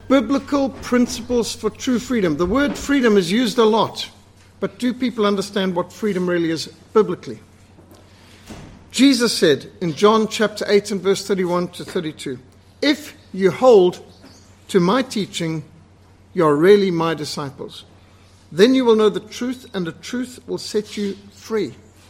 Biblical principles for true freedom. The word freedom is used a lot, but do people understand what freedom really is biblically? Jesus said in John chapter 8 and verse 31 to 32, "If you hold to my teaching, you are really my disciples. Then you will know the truth, and the truth will set you free."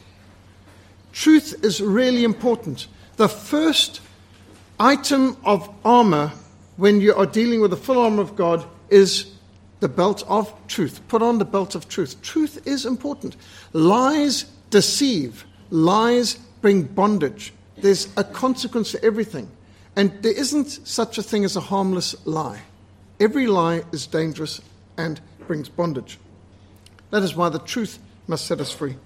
Truth is really important. The first item of armor when you are dealing with the full armor of God is the belt of truth. Put on the belt of truth. Truth is important. Lies deceive. Lies bring bondage. There's a consequence to everything. And there isn't such a thing as a harmless lie. Every lie is dangerous and brings bondage. That is why the truth must set us free.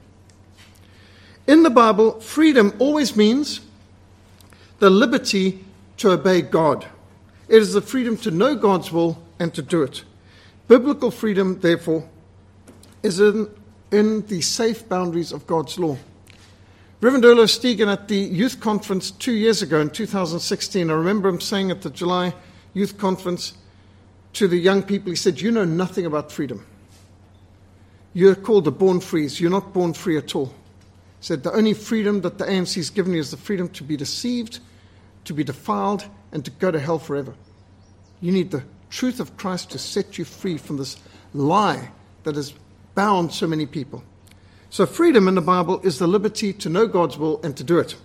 In the Bible, freedom always means the liberty to obey God. It is the freedom to know God's will and to do it. Biblical freedom, therefore, is in the safe boundaries of God's law. Reverend Olo Stegen at the youth conference 2 years ago in 2016, I remember him saying at the July youth conference to the young people, he said, "You know nothing about freedom. You're called the born frees. You're not born free at all." He said, "The only freedom that the ANC has given you is the freedom to be deceived, to be defiled, and to go to hell forever. You need the truth of Christ to set you free from this lie that has bound so many people." So freedom in the Bible is the liberty to know God's will and to do it.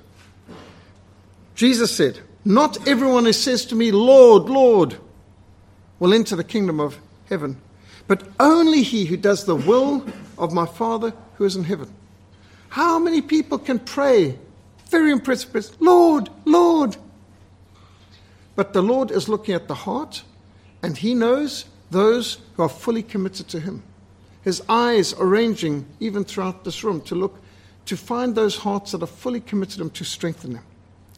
Jesus said, "Not everyone who says to me, 'Lord, Lord,' will enter the kingdom of heaven, but only he who does the will of my Father who is in heaven." How many people can pray? Very impressive prayers, "Lord, Lord." But the Lord is looking at the heart, and he knows those who are fully committed to him. His eyes are ranging even throughout this room to look, to find those hearts that are fully committed to him, to strengthen them.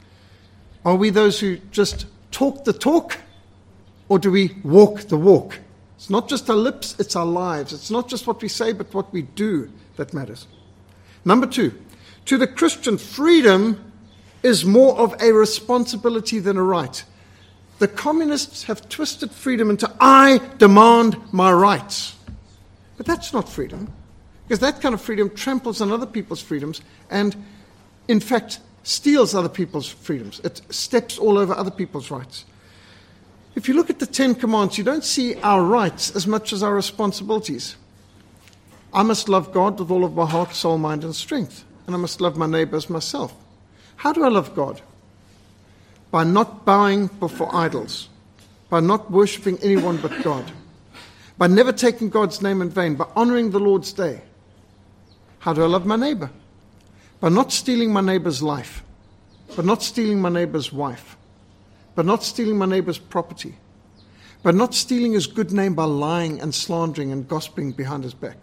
Are we those who just talk the talk, or do we walk the walk? It's not just our lips, it's our lives. It's not just what we say, but what we do that matters. Number 2, to the Christian, freedom is more of a responsibility than a right. The communists have twisted freedom into, "I demand my rights." But that's not freedom, because that kind of freedom tramples on other people's freedoms and, in fact, steals other people's freedoms. It steps all over other people's rights. If you look at the 10 Commandments, you don't see our rights as much as our responsibilities. I must love God with all of my heart, soul, mind, and strength, and I must love my neighbor as myself. How do I love God? By not bowing before idols, by not worshiping anyone but God, by never taking God's name in vain, by honoring the Lord's day. How do I love my neighbor? By not stealing my neighbor's life, by not stealing my neighbor's wife, by not stealing my neighbor's property, by not stealing his good name by lying and slandering and gossiping behind his back,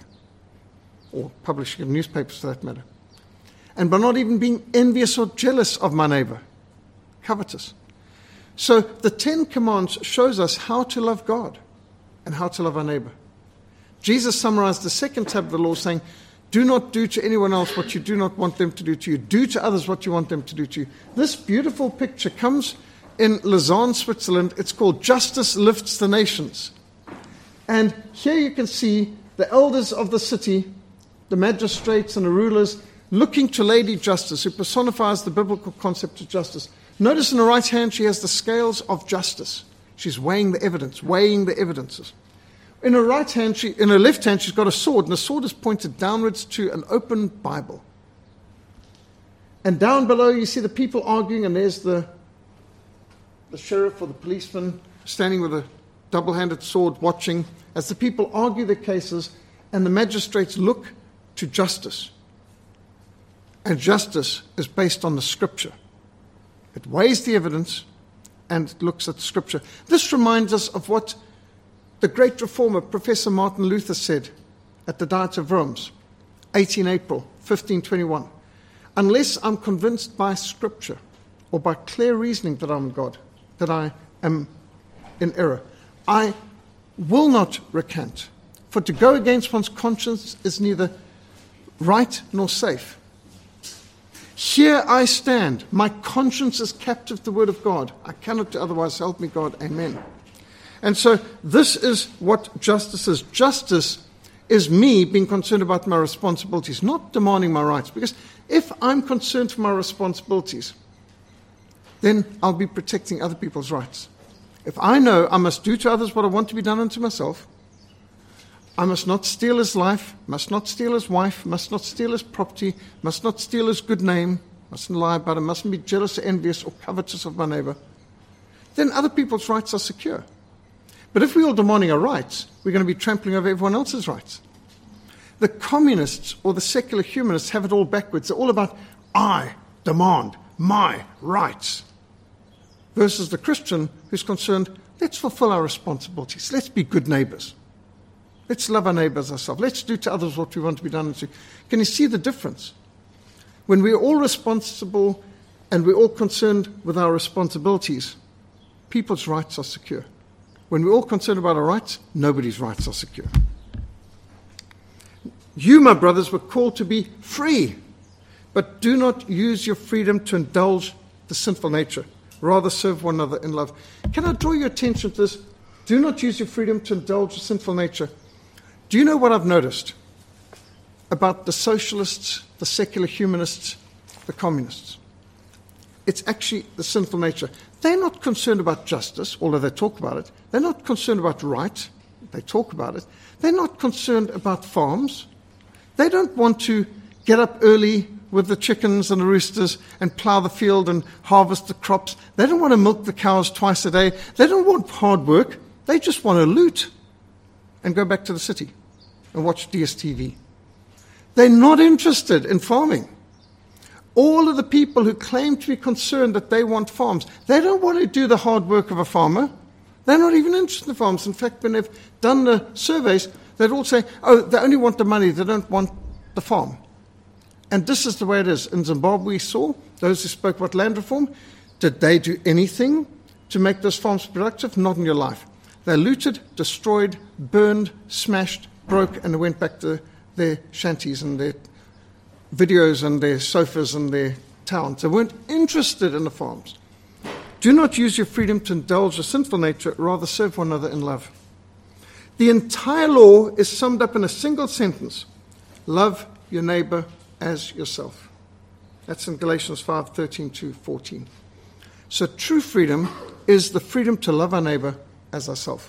or publishing in newspapers for that matter, and by not even being envious or jealous of my neighbor, covetous. So the 10 Commandments shows us how to love God and how to love our neighbor. Jesus summarized the second tab of the law saying, "Do not do to anyone else what you do not want them to do to you. Do to others what you want them to do to you." This beautiful picture comes in Lausanne, Switzerland. It's called "Justice Lifts the Nations." And here you can see the elders of the city, the magistrates and the rulers, looking to Lady Justice, who personifies the biblical concept of justice. Notice in her right hand she has the scales of justice. She's weighing the evidence, weighing the evidences. In her right hand, in her left hand, she's got a sword, and the sword is pointed downwards to an open Bible. And down below, you see the people arguing, and there's the sheriff or the policeman standing with a double-handed sword watching as the people argue their cases, and the magistrates look to justice. And justice is based on the Scripture. It weighs the evidence and looks at Scripture. This reminds us of what the great reformer, Professor Martin Luther, said at the Diet of Worms, 18 April 1521. "Unless I'm convinced by Scripture or by clear reasoning that I'm God, that I am in error, I will not recant. For to go against one's conscience is neither right nor safe. Here I stand. My conscience is captive to the word of God. I cannot do otherwise. Help me, God. Amen." And so this is what justice is. Justice is me being concerned about my responsibilities, not demanding my rights. Because if I'm concerned for my responsibilities, then I'll be protecting other people's rights. If I know I must do to others what I want to be done unto myself, I must not steal his life, must not steal his wife, must not steal his property, must not steal his good name, mustn't lie about him, mustn't be jealous or envious or covetous of my neighbor, then other people's rights are secure. But if we're all demanding our rights, we're going to be trampling over everyone else's rights. The communists or the secular humanists have it all backwards. They're all about, I demand my rights. Versus the Christian who's concerned, let's fulfill our responsibilities. Let's be good neighbors. Let's love our neighbors ourselves. Let's do to others what we want to be done to. Can you see the difference? When we're all responsible and we're all concerned with our responsibilities, people's rights are secure. When we're all concerned about our rights, nobody's rights are secure. You, my brothers, were called to be free, but do not use your freedom to indulge the sinful nature. Rather serve one another in love. Can I draw your attention to this? Do not use your freedom to indulge the sinful nature. Do you know what I've noticed about the socialists, the secular humanists, the communists? It's actually the sinful nature. They're not concerned about justice, although they talk about it. They're not concerned about right. They talk about it. They're not concerned about farms. They don't want to get up early with the chickens and the roosters and plow the field and harvest the crops. They don't want to milk the cows twice a day. They don't want hard work. They just want to loot and go back to the city and watch DSTV. They're not interested in farming. All of the people who claim to be concerned that they want farms, they don't want to do the hard work of a farmer. They're not even interested in farms. In fact, when they've done the surveys, they'd all say, oh, they only want the money, they don't want the farm. And this is the way it is. In Zimbabwe, we saw those who spoke about land reform. Did they do anything to make those farms productive? Not in your life. They looted, destroyed, burned, smashed, broke, and they went back to their shanties and their videos and their sofas and their towns. They weren't interested in the farms. Do not use your freedom to indulge the sinful nature, rather serve one another in love. The entire law is summed up in a single sentence. Love your neighbor as yourself. That's in Galatians 5:13-14. So true freedom is the freedom to love our neighbor as ourselves.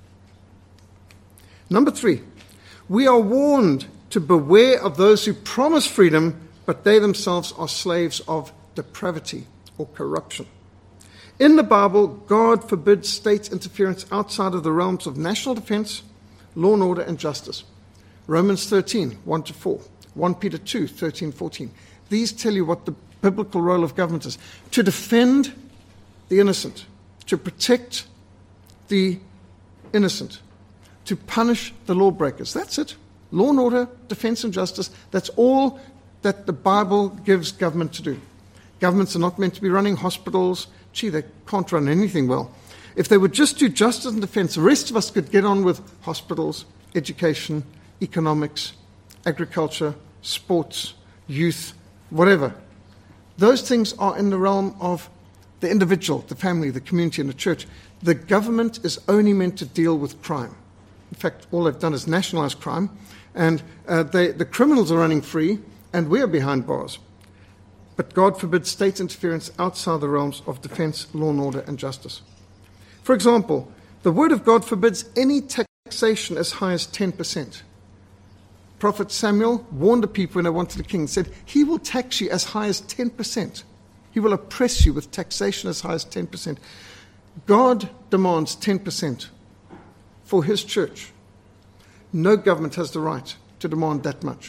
Number 3, we are warned to beware of those who promise freedom, but they themselves are slaves of depravity or corruption. In the Bible, God forbids state interference outside of the realms of national defense, law and order, and justice. Romans 13, 1-4, 1 Peter 2, 13, 14. These tell you what the biblical role of government is. To defend the innocent, to protect the innocent, to punish the lawbreakers. That's it. Law and order, defense and justice, that's all that the Bible gives government to do. Governments are not meant to be running hospitals. Gee, they can't run anything well. If they would just do justice and defense, the rest of us could get on with hospitals, education, economics, agriculture, sports, youth, whatever. Those things are in the realm of the individual, the family, the community, and the church. The government is only meant to deal with crime. In fact, all they've done is nationalize crime, and the criminals are running free, and we're behind bars. But God forbids state interference outside the realms of defense, law and order, and justice. For example, the Word of God forbids any taxation as high as 10%. Prophet Samuel warned the people when they wanted a king and said, he will tax you as high as 10%. He will oppress you with taxation as high as 10%. God demands 10% for his church. No government has the right to demand that much.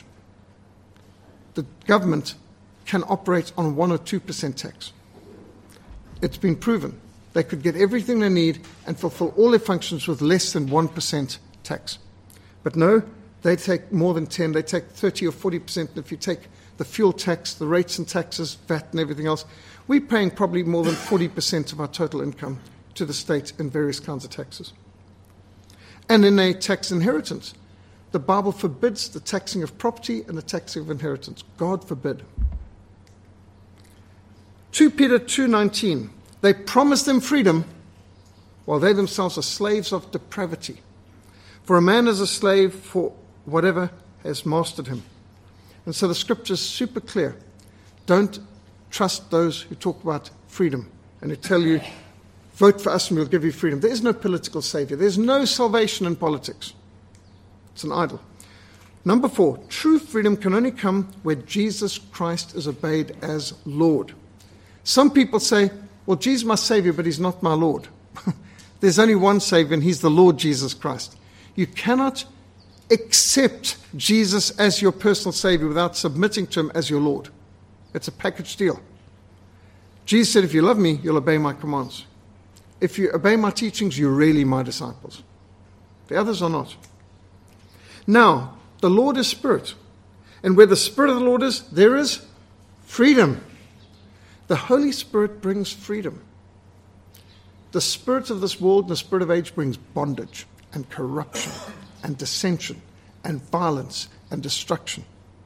The government can operate on 1 or 2% tax. It's been proven. They could get everything they need and fulfill all their functions with less than 1% tax. But no, they take more than 10, they take 30 or 40%. And if you take the fuel tax, the rates and taxes, VAT and everything else, we're paying probably more than 40% of our total income to the state in various kinds of taxes. And in a tax inheritance, the Bible forbids the taxing of property and the taxing of inheritance. God forbid. 2 Peter 2:19, they promise them freedom, while they themselves are slaves of depravity. For a man is a slave for whatever has mastered him. And so the scripture is super clear. Don't trust those who talk about freedom and who tell you, vote for us and we'll give you freedom. There is no political savior. There's no salvation in politics. It's an idol. Number 4, true freedom can only come where Jesus Christ is obeyed as Lord. Some people say, well, Jesus is my Savior, but he's not my Lord. There's only one Savior, and he's the Lord Jesus Christ. You cannot accept Jesus as your personal Savior without submitting to him as your Lord. It's a package deal. Jesus said, if you love me, you'll obey my commands. If you obey my teachings, you're really my disciples. The others are not. Now, the Lord is Spirit. And where the Spirit of the Lord is, there is freedom. The Holy Spirit brings freedom. The spirit of this world and the spirit of age brings bondage and corruption and dissension and violence and destruction.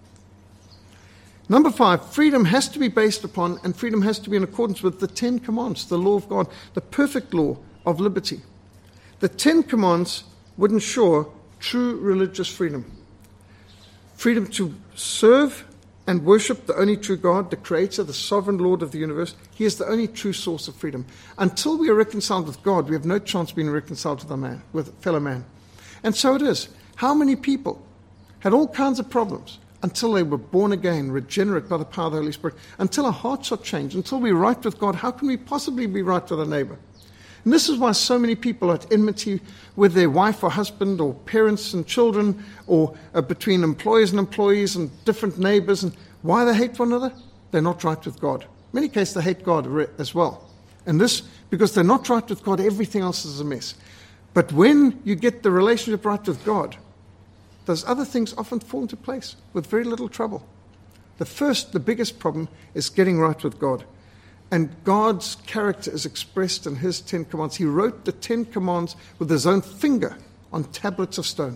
Number 5, freedom has to be based upon and freedom has to be in accordance with the 10 Commandments, the law of God, the perfect law of liberty. The 10 Commandments would ensure true religious freedom. Freedom to serve and worship the only true God, the Creator, the sovereign Lord of the universe. He is the only true source of freedom. Until we are reconciled with God, we have no chance of being reconciled with fellow man. And so it is. How many people had all kinds of problems until they were born again, regenerate by the power of the Holy Spirit, until our hearts are changed, until we're right with God? How can we possibly be right with our neighbor? And this is why so many people are at enmity with their wife or husband or parents and children or between employers and employees and different neighbors. And why they hate one another? They're not right with God. In many cases, they hate God as well. And this, because they're not right with God, everything else is a mess. But when you get the relationship right with God, those other things often fall into place with very little trouble. The biggest problem is getting right with God. And God's character is expressed in his 10 Commands. He wrote the 10 Commands with his own finger on tablets of stone.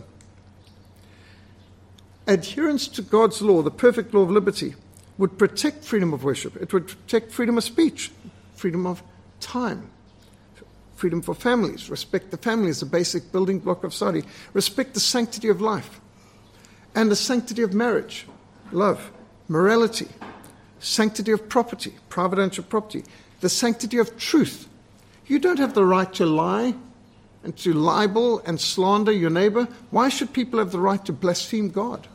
Adherence to God's law, the perfect law of liberty, would protect freedom of worship. It would protect freedom of speech, freedom of time, freedom for families. Respect the family is the basic building block of society. Respect the sanctity of life and the sanctity of marriage, love, morality, sanctity of property, providential property, the sanctity of truth. You don't have the right to lie and to libel and slander your neighbor. Why should people have the right to blaspheme God?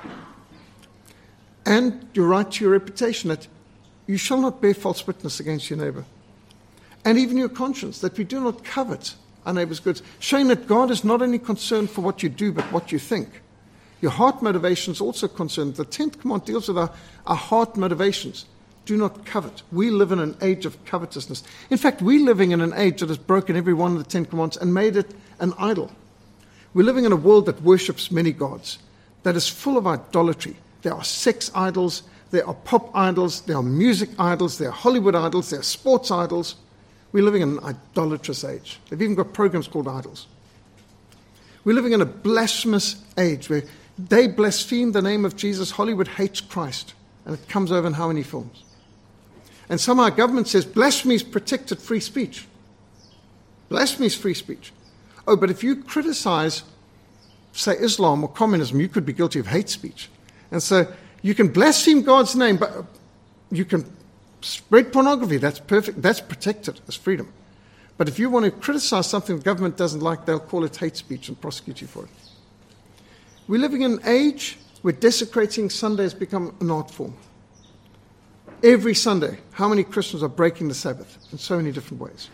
And your right to your reputation, that you shall not bear false witness against your neighbor. And even your conscience, that we do not covet our neighbor's goods, showing that God is not only concerned for what you do, but what you think. Your heart motivation is also concerned. The 10th command deals with our heart motivations. Do not covet. We live in an age of covetousness. In fact, we're living in an age that has broken every one of the 10 commands and made it an idol. We're living in a world that worships many gods, that is full of idolatry. There are sex idols, there are pop idols, there are music idols, there are Hollywood idols, there are sports idols. We're living in an idolatrous age. They've even got programs called idols. We're living in a blasphemous age where they blaspheme the name of Jesus. Hollywood hates Christ. And it comes over in how many films? And somehow our government says blasphemy is protected free speech. Blasphemy is free speech. Oh, but if you criticize, say, Islam or communism, you could be guilty of hate speech. And so you can blaspheme God's name, but you can spread pornography. That's perfect. That's protected as freedom. But if you want to criticize something the government doesn't like, they'll call it hate speech and prosecute you for it. We're living in an age where desecrating Sunday has become an art form. Every Sunday, how many Christians are breaking the Sabbath in so many different ways?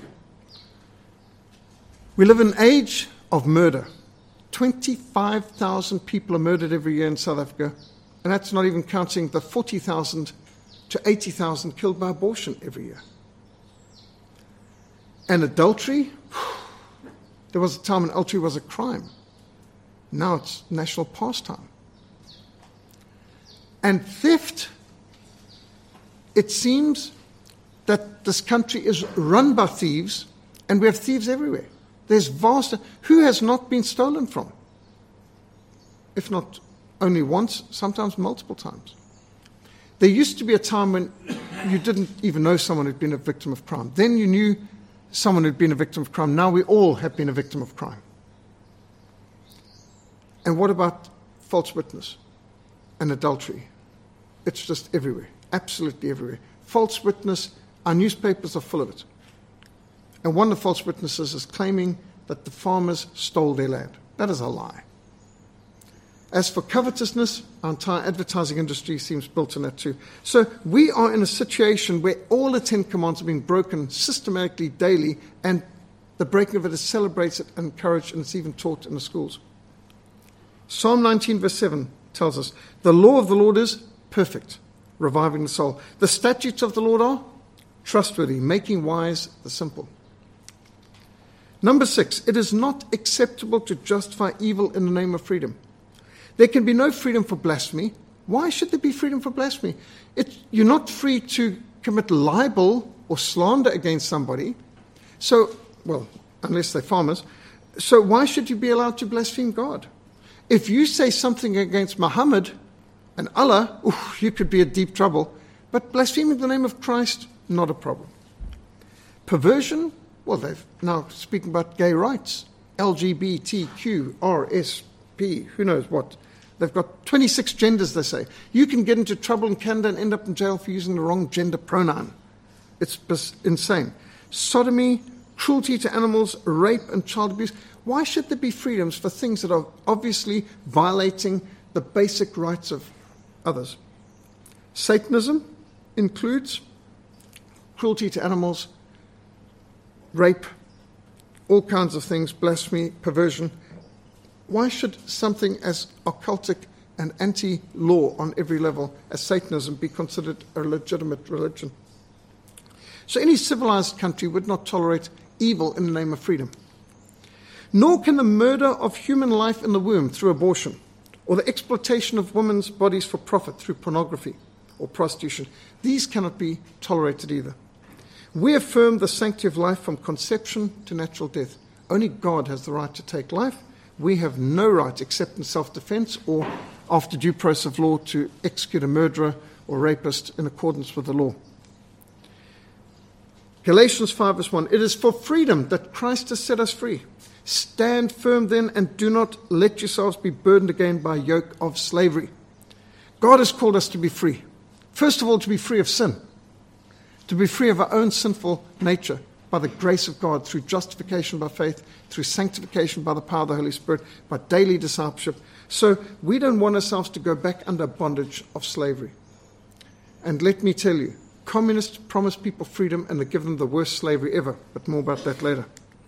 We live in an age of murder. 25,000 people are murdered every year in South Africa, and that's not even counting the 40,000 to 80,000 killed by abortion every year. And adultery, there was a time when adultery was a crime. Now it's national pastime. And theft, it seems that this country is run by thieves, and we have thieves everywhere. There's vast... Who has not been stolen from? If not only once, sometimes multiple times. There used to be a time when you didn't even know someone who'd been a victim of crime. Then you knew someone who'd been a victim of crime. Now we all have been a victim of crime. And what about false witness and adultery? It's just everywhere, absolutely everywhere. False witness, our newspapers are full of it. And one of the false witnesses is claiming that the farmers stole their land. That is a lie. As for covetousness, our entire advertising industry seems built on that too. So we are in a situation where all the 10 Commandments are being broken systematically, daily, and the breaking of it is celebrated and encouraged, and it's even taught in the schools. Psalm 19 verse 7 tells us, the law of the Lord is perfect, reviving the soul. The statutes of the Lord are trustworthy, making wise the simple. Number 6, it is not acceptable to justify evil in the name of freedom. There can be no freedom for blasphemy. Why should there be freedom for blasphemy? You're not free to commit libel or slander against somebody. So, well, unless they're farmers. So why should you be allowed to blaspheme God? If you say something against Muhammad and Allah, you could be in deep trouble. But blaspheming the name of Christ, not a problem. Perversion, well, they've now speaking about gay rights. LGBTQ, RSP, who knows what. They've got 26 genders, they say. You can get into trouble in Canada and end up in jail for using the wrong gender pronoun. It's insane. Sodomy, cruelty to animals, rape and child abuse. Why should there be freedoms for things that are obviously violating the basic rights of others? Satanism includes cruelty to animals, rape, all kinds of things, blasphemy, perversion. Why should something as occultic and anti-law on every level as Satanism be considered a legitimate religion? So any civilized country would not tolerate evil in the name of freedom. Nor can the murder of human life in the womb through abortion, or the exploitation of women's bodies for profit through pornography or prostitution, these cannot be tolerated either. We affirm the sanctity of life from conception to natural death. Only God has the right to take life. We have no right, except in self-defense or after due process of law, to execute a murderer or rapist in accordance with the law. Galatians 5 verse 1, it is for freedom that Christ has set us free. Stand firm then, and do not let yourselves be burdened again by a yoke of slavery. God has called us to be free. First of all, to be free of sin, to be free of our own sinful nature, by the grace of God, through justification by faith, through sanctification by the power of the Holy Spirit, by daily discipleship. So we don't want ourselves to go back under bondage of slavery. And let me tell you, communists promise people freedom and they give them the worst slavery ever, but more about that later.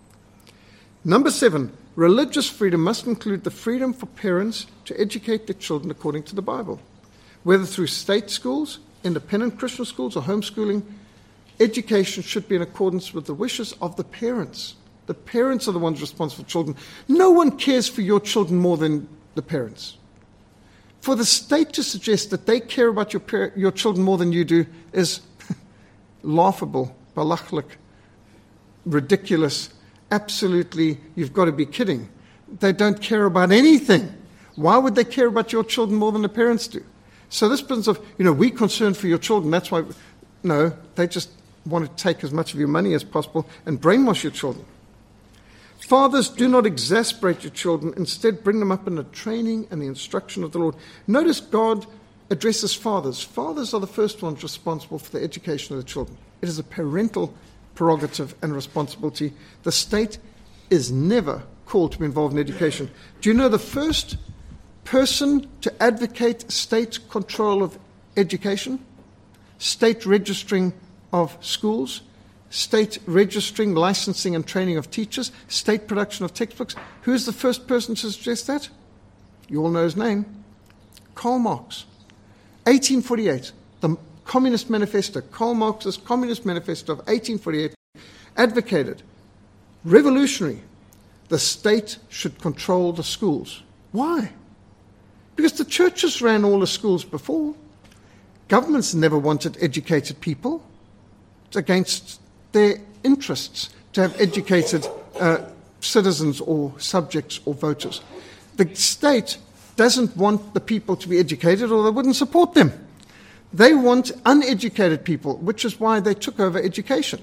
Number 7, religious freedom must include the freedom for parents to educate their children according to the Bible. Whether through state schools, independent Christian schools, or homeschooling, education should be in accordance with the wishes of the parents. The parents are the ones responsible for children. No one cares for your children more than the parents. For the state to suggest that they care about your children more than you do is laughable, balachlik, ridiculous, absolutely, you've got to be kidding. They don't care about anything. Why would they care about your children more than the parents do? So this business of, we're concerned for your children, that's why, no, they just want to take as much of your money as possible and brainwash your children. Fathers, do not exasperate your children. Instead, bring them up in the training and the instruction of the Lord. Notice God addresses fathers. Fathers are the first ones responsible for the education of the children. It is a parental prerogative and responsibility. The state is never called to be involved in education. Do you know the first person to advocate state control of education? State registering of schools, state registering, licensing and training of teachers, state production of textbooks. Who's the first person to suggest that? You all know his name. Karl Marx. 1848, the Communist Manifesto, Karl Marx's Communist Manifesto of 1848, advocated, revolutionary, the state should control the schools. Why? Because the churches ran all the schools before. Governments never wanted educated people. It's against their interests to have educated citizens or subjects or voters. The state doesn't want the people to be educated or they wouldn't support them. They want uneducated people, which is why they took over education.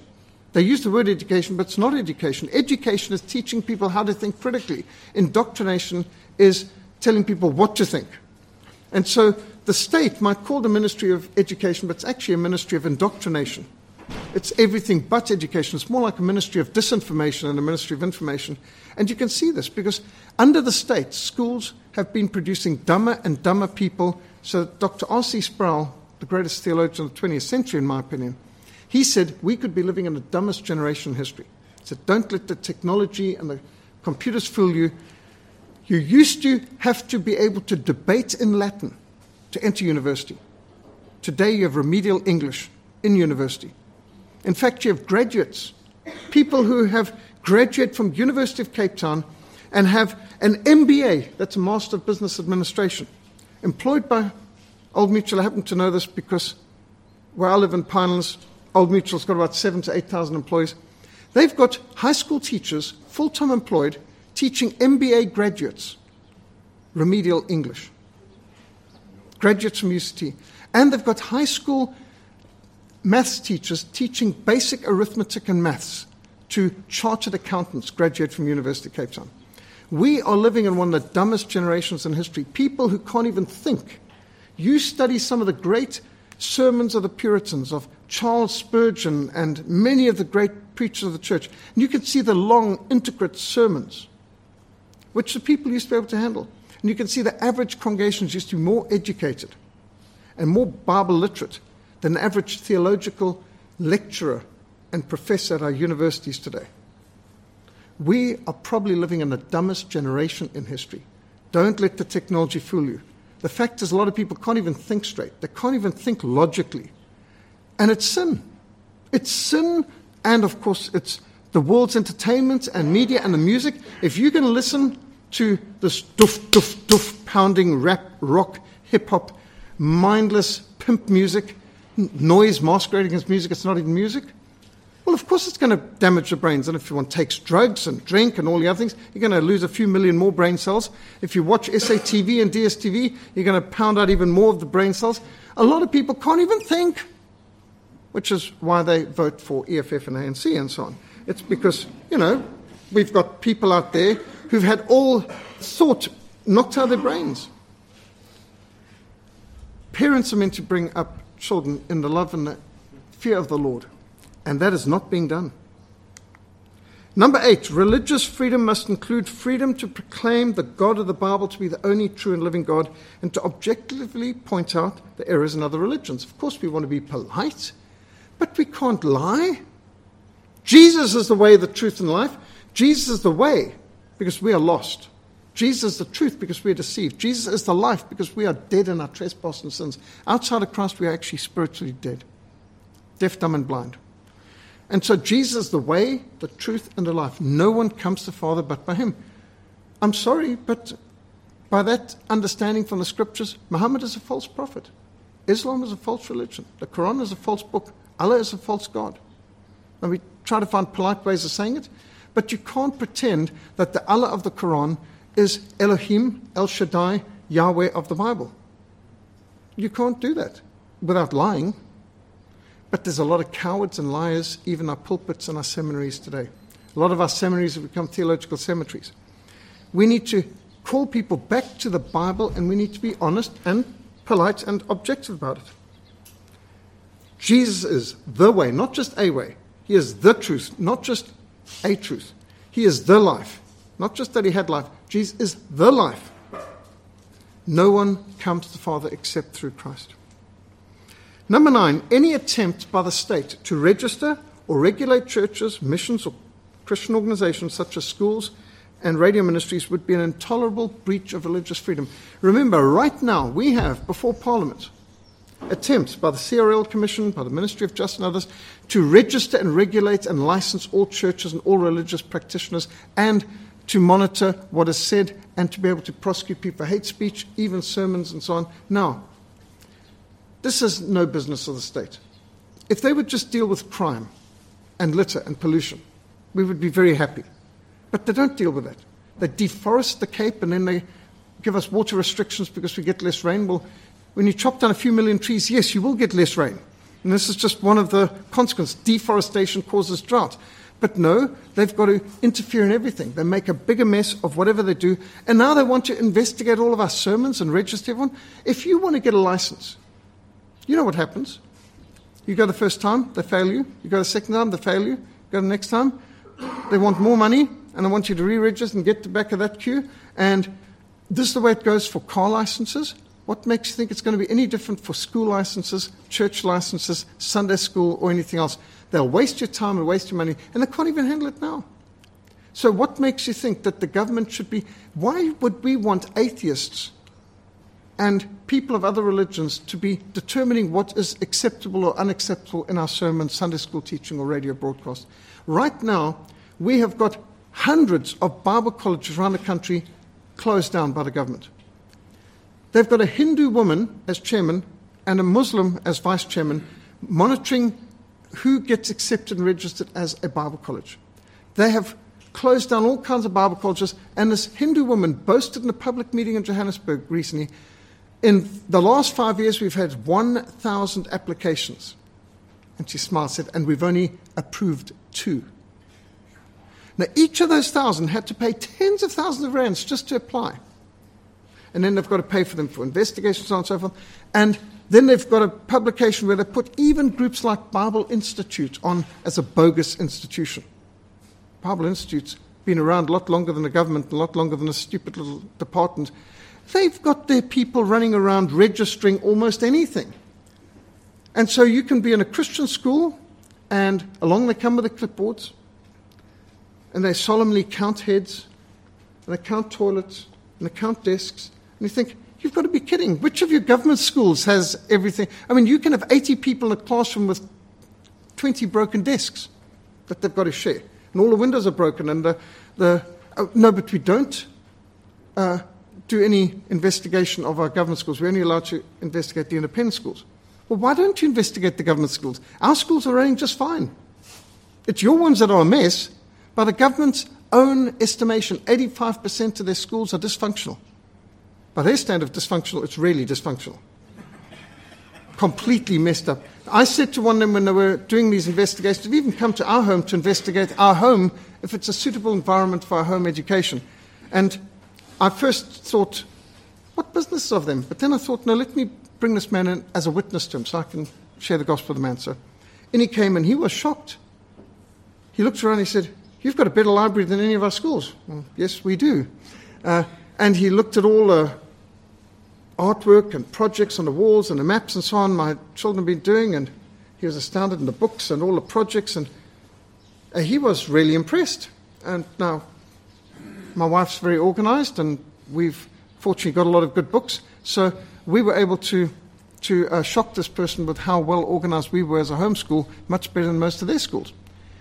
They use the word education, but it's not education. Education is teaching people how to think critically. Indoctrination is telling people what to think. And so the state might call the Ministry of Education, but it's actually a ministry of indoctrination. It's everything but education. It's more like a ministry of disinformation than a ministry of information. And you can see this because under the state, schools have been producing dumber and dumber people. So Dr. R.C. Sproul, the greatest theologian of the 20th century, in my opinion, he said we could be living in the dumbest generation in history. He said, don't let the technology and the computers fool you. You used to have to be able to debate in Latin to enter university. Today you have remedial English in university. In fact, you have graduates, people who have graduated from University of Cape Town and have an MBA, that's a Master of Business Administration, employed by Old Mutual. I happen to know this because where I live in Pinelands, Old Mutual's got about 7,000 to 8,000 employees. They've got high school teachers, full-time employed, teaching MBA graduates remedial English. Graduates from UCT. And they've got high school maths teachers teaching basic arithmetic and maths to chartered accountants graduate from University of Cape Town. We are living in one of the dumbest generations in history. People who can't even think. You study some of the great sermons of the Puritans, of Charles Spurgeon and many of the great preachers of the church, and you can see the long, intricate sermons, which the people used to be able to handle. And you can see the average congregations used to be more educated and more Bible literate than the average theological lecturer and professor at our universities today. We are probably living in the dumbest generation in history. Don't let the technology fool you. The fact is a lot of people can't even think straight. They can't even think logically. And it's sin. It's sin, and of course it's the world's entertainment and media and the music. If you can listen to this doof, doof, doof, pounding rap, rock, hip-hop, mindless pimp music, noise masquerading as music, it's not even music. Well, of course it's going to damage the brains. And if one takes drugs and drink and all the other things, you're going to lose a few million more brain cells. If you watch SATV and DSTV, you're going to pound out even more of the brain cells. A lot of people can't even think, which is why they vote for EFF and ANC and so on. It's because, we've got people out there who've had all thought knocked out of their brains. Parents are meant to bring up children in the love and the fear of the Lord. And that is not being done. Number 8, religious freedom must include freedom to proclaim the God of the Bible to be the only true and living God and to objectively point out the errors in other religions. Of course, we want to be polite, but we can't lie. Jesus is the way, the truth, and life. Jesus is the way because we are lost. Jesus is the truth because we are deceived. Jesus is the life because we are dead in our trespass and sins. Outside of Christ, we are actually spiritually dead, deaf, dumb, and blind. And so Jesus is the way, the truth, and the life. No one comes to the Father but by him. I'm sorry, but by that understanding from the scriptures, Muhammad is a false prophet. Islam is a false religion. The Quran is a false book. Allah is a false God. And we try to find polite ways of saying it, but you can't pretend that the Allah of the Quran is Elohim, El Shaddai, Yahweh of the Bible. You can't do that without lying. But there's a lot of cowards and liars, even in our pulpits and our seminaries today. A lot of our seminaries have become theological cemeteries. We need to call people back to the Bible, and we need to be honest and polite and objective about it. Jesus is the way, not just a way. He is the truth, not just a truth. He is the life, not just that he had life. Jesus is the life. No one comes to the Father except through Christ. Number 9, any attempt by the state to register or regulate churches, missions, or Christian organizations such as schools and radio ministries would be an intolerable breach of religious freedom. Remember, right now we have, before Parliament, attempts by the CRL Commission, by the Ministry of Justice and others, to register and regulate and license all churches and all religious practitioners and to monitor what is said and to be able to prosecute people for hate speech, even sermons and so on. Now, this is no business of the state. If they would just deal with crime and litter and pollution, we would be very happy. But they don't deal with that. They deforest the Cape and then they give us water restrictions because we get less rain. Well, when you chop down a few million trees, yes, you will get less rain. And this is just one of the consequences. Deforestation causes drought. But no, they've got to interfere in everything. They make a bigger mess of whatever they do. And now they want to investigate all of our sermons and register everyone. If you want to get a license, you know what happens. You go the first time, they fail you. You go the second time, they fail you. You go the next time, they want more money, and they want you to re-register and get to the back of that queue. And this is the way it goes for car licenses. What makes you think it's going to be any different for school licenses, church licenses, Sunday school, or anything else? They'll waste your time and waste your money, and they can't even handle it now. So what makes you think that the government should be... Why would we want atheists and people of other religions to be determining what is acceptable or unacceptable in our sermons, Sunday school teaching, or radio broadcast? Right now, we have got hundreds of Bible colleges around the country closed down by the government. They've got a Hindu woman as chairman and a Muslim as vice chairman monitoring who gets accepted and registered as a Bible college. They have closed down all kinds of Bible colleges, and this Hindu woman boasted in a public meeting in Johannesburg recently, in the last 5 years we've had 1,000 applications. And she smiled and said, and we've only approved 2. Now each of those 1,000 had to pay tens of thousands of rands just to apply. And then they've got to pay for them for investigations and so on and so forth. And then they've got a publication where they put even groups like Bible Institute on as a bogus institution. Bible Institute's been around a lot longer than the government, a lot longer than a stupid little department. They've got their people running around registering almost anything. And so you can be in a Christian school, and along they come with the clipboards, and they solemnly count heads, and they count toilets, and they count desks, and you think, you've got to be kidding. Which of your government schools has everything? I mean, you can have 80 people in a classroom with 20 broken desks that they've got to share. And all the windows are broken. And no, but we don't do any investigation of our government schools. We're only allowed to investigate the independent schools. Well, why don't you investigate the government schools? Our schools are running just fine. It's your ones that are a mess. By the government's own estimation, 85% of their schools are dysfunctional. By their standard of dysfunctional, it's really dysfunctional. Completely messed up. I said to one of them when they were doing these investigations, they've even come to our home to investigate our home if it's a suitable environment for our home education. And I first thought, what business of them? But then I thought, no, let me bring this man in as a witness to him so I can share the gospel with the man. So in he came and he was shocked. He looked around and he said, you've got a better library than any of our schools. Well, yes, we do. And he looked at all the artwork and projects on the walls and the maps and so on my children have been doing, and he was astounded in the books and all the projects, and he was really impressed. And now, my wife's very organized, and we've fortunately got a lot of good books, so we were able to shock this person with how well organized we were as a homeschool, much better than most of their schools.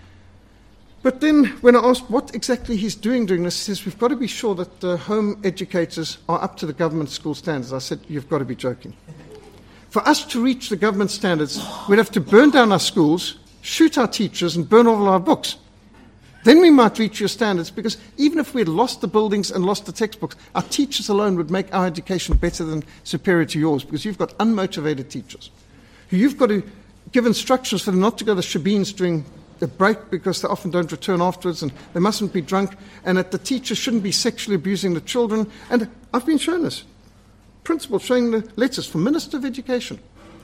But then when I asked what exactly he's doing this, he says, we've got to be sure that the home educators are up to the government school standards. I said, you've got to be joking. For us to reach the government standards, we'd have to burn down our schools, shoot our teachers, and burn all our books. Then we might reach your standards, because even if we had lost the buildings and lost the textbooks, our teachers alone would make our education better than superior to yours, because you've got unmotivated teachers who you've got to give instructions for them not to go to shebeens during the break, because they often don't return afterwards, and they mustn't be drunk, and that the teacher shouldn't be sexually abusing the children. And I've been shown this. Principal showing the letters from Minister of Education.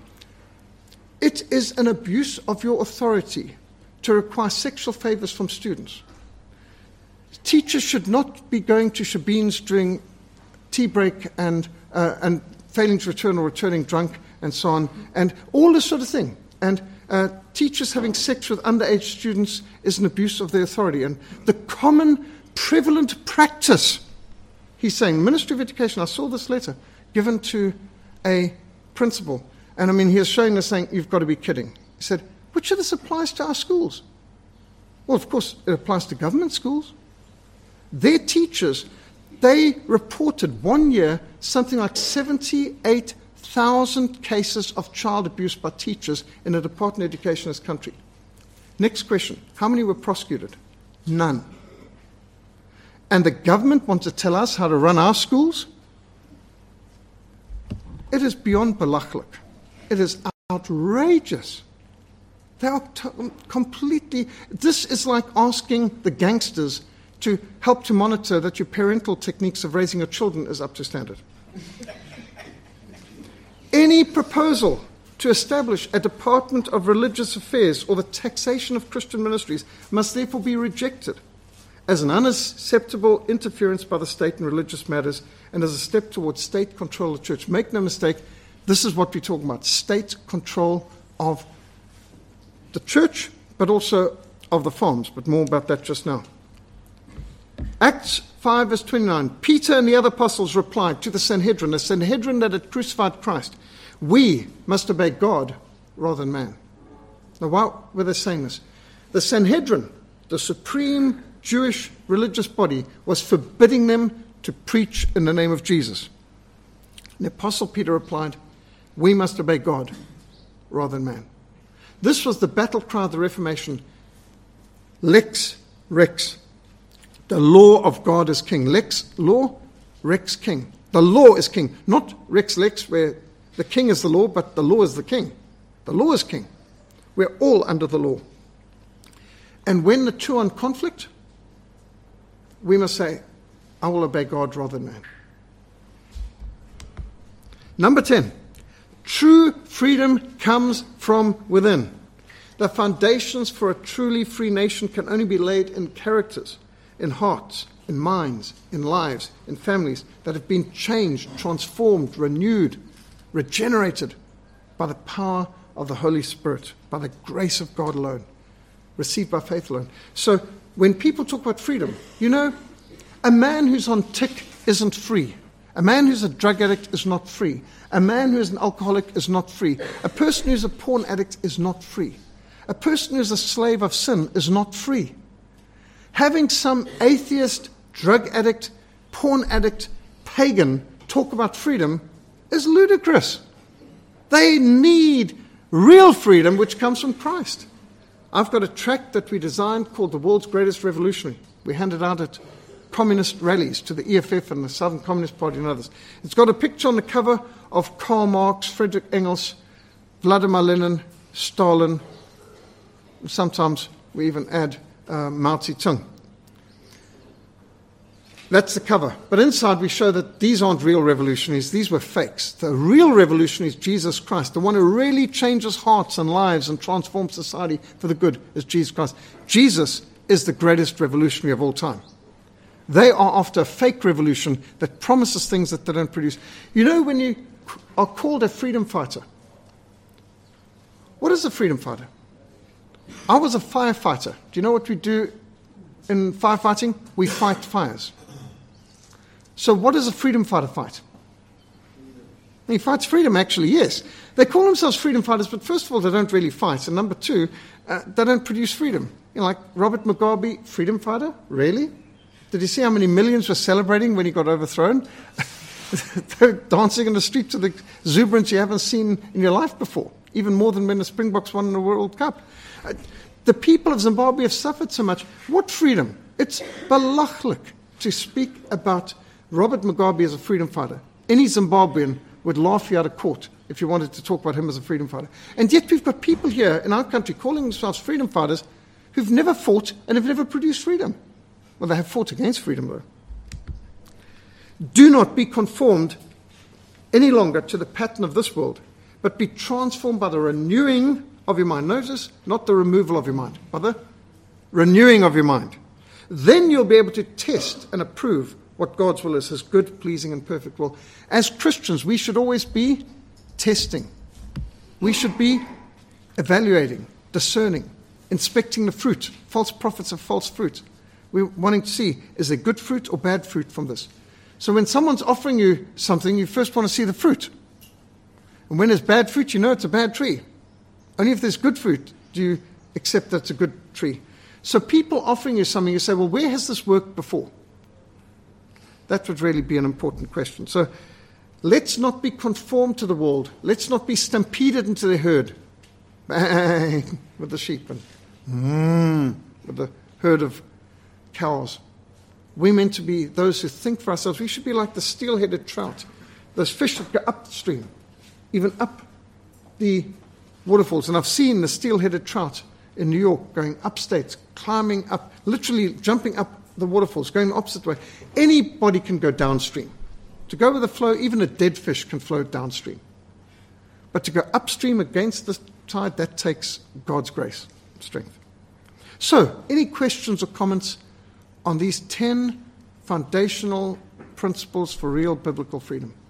It is an abuse of your authority to require sexual favors from students. Teachers should not be going to shebeens during tea break and failing to return or returning drunk and so on, and all this sort of thing. And teachers having sex with underage students is an abuse of their authority. And the common, prevalent practice, he's saying, Ministry of Education, I saw this letter given to a principal. And I mean, he is showing us saying, you've got to be kidding. He said, which of this applies to our schools? Well, of course, it applies to government schools. Their teachers, they reported 1 year something like 78,000 cases of child abuse by teachers in the Department of Education in this country. Next question, how many were prosecuted? None. And the government wants to tell us how to run our schools? It is beyond belachlik. It is outrageous. They are completely... This is like asking the gangsters to help to monitor that your parental techniques of raising your children is up to standard. Any proposal to establish a Department of Religious Affairs or the taxation of Christian ministries must therefore be rejected as an unacceptable interference by the state in religious matters and as a step towards state control of the church. Make no mistake, this is what we're talking about, state control of the church, but also of the farms, but more about that just now. Acts 5 verse 29, Peter and the other apostles replied to the Sanhedrin that had crucified Christ, we must obey God rather than man. Now, why were they saying this? The Sanhedrin, the supreme Jewish religious body, was forbidding them to preach in the name of Jesus. And the Apostle Peter replied, we must obey God rather than man. This was the battle cry of the Reformation. Lex Rex. The law of God is king. Lex, law, Rex, king. The law is king. Not Rex Lex, where the king is the law, but the law is the king. The law is king. We're all under the law. And when the two are in conflict, we must say, I will obey God rather than man. Number 10. True freedom comes from within. The foundations for a truly free nation can only be laid in characters, in hearts, in minds, in lives, in families that have been changed, transformed, renewed, regenerated by the power of the Holy Spirit, by the grace of God alone, received by faith alone. So when people talk about freedom, you know, a man who's on tick isn't free. A man who's a drug addict is not free. A man who is an alcoholic is not free. A person who's a porn addict is not free. A person who's a slave of sin is not free. Having some atheist, drug addict, porn addict, pagan talk about freedom is ludicrous. They need real freedom, which comes from Christ. I've got a tract that we designed called The World's Greatest Revolutionary. We handed out at communist rallies to the EFF and the Southern Communist Party and others. It's got a picture on the cover of Karl Marx, Friedrich Engels, Vladimir Lenin, Stalin. Sometimes we even add Mao Zedong. That's the cover. But inside we show that these aren't real revolutionaries. These were fakes. The real revolutionary is Jesus Christ. The one who really changes hearts and lives and transforms society for the good is Jesus Christ. Jesus is the greatest revolutionary of all time. They are after a fake revolution that promises things that they don't produce. You know, when you are called a freedom fighter, what is a freedom fighter? I was a firefighter. Do you know what we do in firefighting? We fight fires. So what does a freedom fighter fight? He fights freedom, actually, yes. They call themselves freedom fighters, but first of all, they don't really fight. And number two, they don't produce freedom. You know, like Robert Mugabe, freedom fighter? Really? Did you see how many millions were celebrating when he got overthrown? They're dancing in the street to the exuberance you haven't seen in your life before, even more than when the Springboks won the World Cup. The people of Zimbabwe have suffered so much. What freedom? It's balachlik to speak about Robert Mugabe as a freedom fighter. Any Zimbabwean would laugh you out of court if you wanted to talk about him as a freedom fighter. And yet we've got people here in our country calling themselves freedom fighters who've never fought and have never produced freedom. Well, they have fought against freedom, though. Do not be conformed any longer to the pattern of this world, but be transformed by the renewing of your mind. Notice, not the removal of your mind, but the renewing of your mind. Then you'll be able to test and approve what God's will is, his good, pleasing, and perfect will. As Christians, we should always be testing. We should be evaluating, discerning, inspecting the fruit. False prophets have false fruit. We're wanting to see, is there good fruit or bad fruit from this? So when someone's offering you something, you first want to see the fruit. And when there's bad fruit, you know it's a bad tree. Only if there's good fruit do you accept that it's a good tree. So people offering you something, you say, well, where has this worked before? That would really be an important question. So let's not be conformed to the world. Let's not be stampeded into the herd. Bang, with the sheep and with the herd of cows. We're meant to be those who think for ourselves. We should be like the steel-headed trout, those fish that go upstream, even up the waterfalls. And I've seen the steel-headed trout in New York going upstate, climbing up, literally jumping up the waterfalls, going the opposite way. Anybody can go downstream. To go with the flow, even a dead fish can float downstream. But to go upstream against the tide, that takes God's grace, strength. So, any questions or comments on these 10 foundational principles for real biblical freedom?